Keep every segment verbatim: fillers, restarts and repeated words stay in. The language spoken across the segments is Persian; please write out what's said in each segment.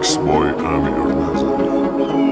Mixed by Amir Nazar.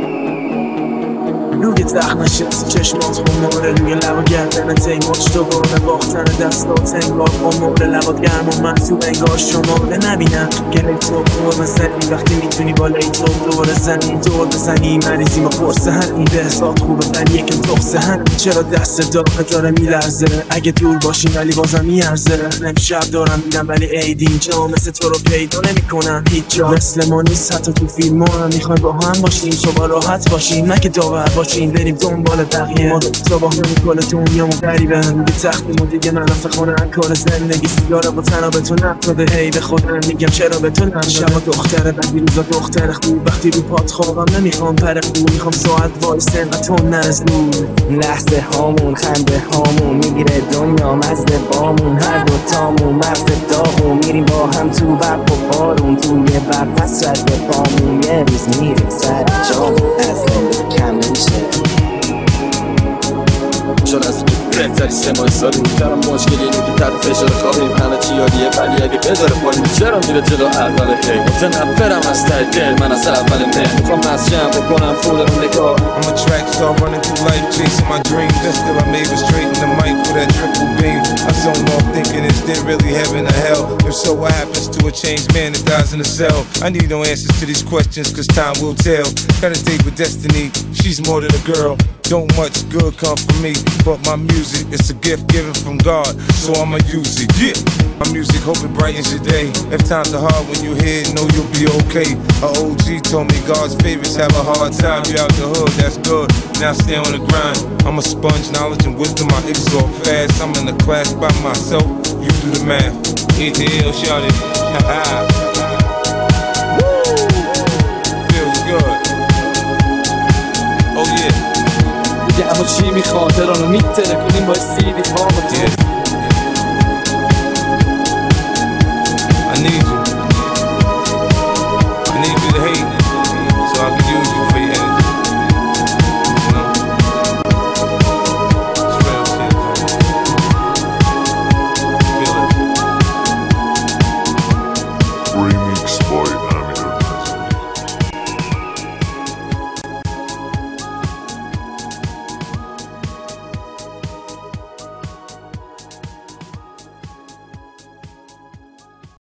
روی زخم شمسی چشمات خماره روی لبا گردنت انگاش تو باره باختن دستات انگار خماره لبات گرم و من تو انگار شماره نبینم گلی تو دور بزنی وقتی میتونی بالای تو دور زنی دور بزنی مریضی ما پرسه همین به حساب خوبه ولی یکم تخصه همین چرا دست داغه داره میلرزه اگه دور باشیم ولی بازم میارزه امشب دارم میدم ولی عید اینجا مثل تو رو پیدا نمیکنم هیچ جا مثل ما نیست حتی تو فیلم ها هم میخوایم با هم باشیم صبح راحت باشیم نه که داور باشیم بریم دنبال بقیه ما تو با هم کل دنیامون غریبه هم دیگه تختیمون دیگه منافع خونه کار زندگی سیگاره با تنها به تو نفتاده هی به خودم میگم چرا به تو نفتاده شبا دختره بعدی روزا دختر خوب وقتی رو پات خوابم نمیخوام پر خوب میخوام ساعت وایس انقدر تو نرز دور لحظه هامون خنده هامون میگیره دنیا مزد بامون هر دوتامون مرز داغون میریم با هم تو برق و بارون توی برق حسرت به پامون یه روز میریم سر جامون از زندگی کم میشه شد از بهتری سه ماه سال میترم مشکلی نگی تر فشار خوابیم همه چی یادیه ولی اگه بذاره پایین چرا میره جلو اول هی متنفرم از ته دل من از اول مه میخوام مسجم بکنم فول رو نگاه I'm a track star running through life chasing my dreams that still I made was straight in the mic for that triple beam I zoned off thinking is there really heaven or hell if so what happens to a changed man that dies in a cell I need no answers to these questions cause time will tell got a date with destiny she's more than a girl don't much good come from me but my music it's a gift given from God so I'ma use it yeah my music hope it brightens your day if times are hard when you hear it know you'll be okay a O G told me God's favorites have a hard time you out the hood that's good now stay on the grind I'm a sponge knowledge and wisdom I absorb fast I'm in the class by myself you do the math A T L shout it feels good oh yeah اما چی میخواد ترانو میتره کنیم با سیدی هامو